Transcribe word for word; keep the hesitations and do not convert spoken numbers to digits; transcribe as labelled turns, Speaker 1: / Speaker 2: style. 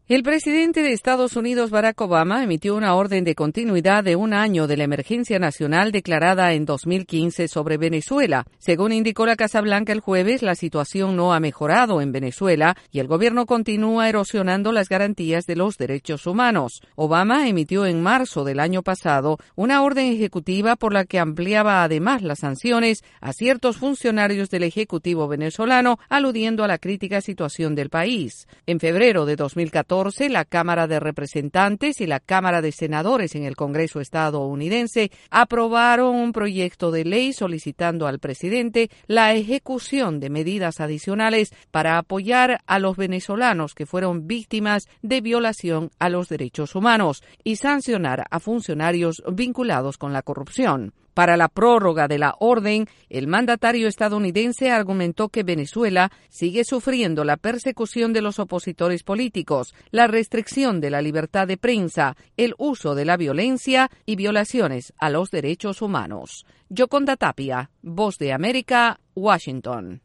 Speaker 1: El presidente de Estados Unidos, Barack Obama, emitió una orden de continuidad de un año de la emergencia nacional declarada en dos mil quince sobre Venezuela. Según indicó la Casa Blanca el jueves, la situación no ha mejorado en Venezuela y el gobierno continúa erosionando las garantías de los derechos humanos. Obama emitió en marzo del año pasado una orden ejecutiva por la que ampliaba además las sanciones a ciertos funcionarios del Ejecutivo venezolano, aludiendo a la crítica situación del país. En febrero de dos mil catorce, la Cámara de Representantes y la Cámara de Senadores en el Congreso estadounidense aprobaron un proyecto de ley solicitando al presidente la ejecución de medidas adicionales para apoyar a los venezolanos que fueron víctimas de violación a los derechos humanos y sancionar a funcionarios vinculados con la corrupción. Para la prórroga de la orden, el mandatario estadounidense argumentó que Venezuela sigue sufriendo la persecución de los opositores políticos, la restricción de la libertad de prensa, el uso de la violencia y violaciones a los derechos humanos. Yoconda Tapia, Voz de América, Washington.